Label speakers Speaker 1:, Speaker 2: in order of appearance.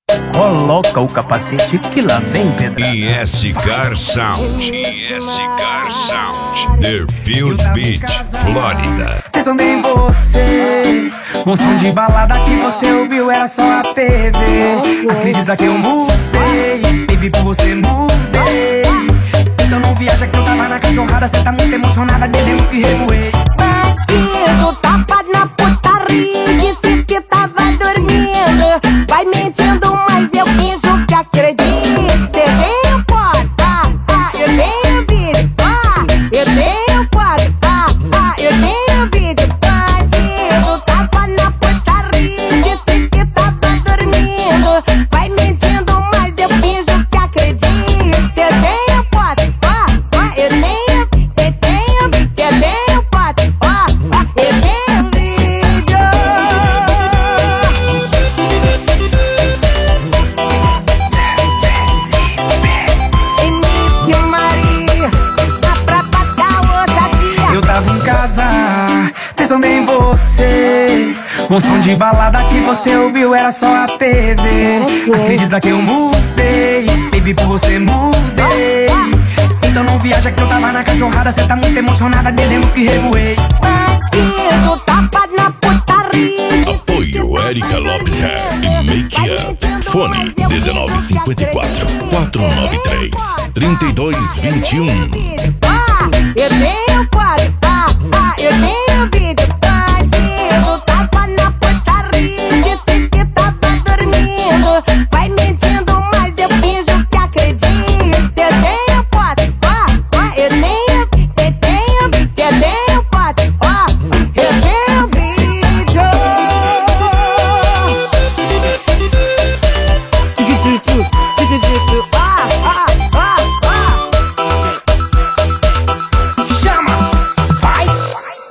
Speaker 1: Coloca o capacete que lá vem pedrada.
Speaker 2: ES Car Sound, ES Car Sound, Deerfield Beach, Flórida.
Speaker 3: Pensando em você, um som de balada que você ouviu era só a TV. Acredita que eu mudei, baby, por você mudei. Então não viaja que eu tava na cachorrada, cê tá muito emocionada, desde eu te revoei.
Speaker 4: Bandido, tapa na putaria, disse que tava dormindo. Vai mentindo, mas eu finjo que acredito. Eu tenho foto, eu tenho vídeo, eu tenho foto, eu tenho vídeo. Bandido, tapa na putaria, disse que tava dormindo. Vai mentindo, mas eu finjo que acredito. Eu tenho foto, eu tenho foto, eu tenho vídeo. Início Maria, pra pagar ousadia.
Speaker 3: Eu tava em casa, pensando em você. Um som de balada que você ouviu era só a TV. Acredita que eu mudei, baby, por você mudei. Então não viaja que eu tava na cachorrada, cê tá muito emocionada, dizendo que revoei.
Speaker 4: Bandido, tapa na putaria.
Speaker 2: Apoio Erika Lopes Hair e Make Up. Fone 1954 493 3221.
Speaker 4: Eu tenho foto, eu tenho vídeo. Bandido, tapa na putaria, disse que tava dormindo. Vai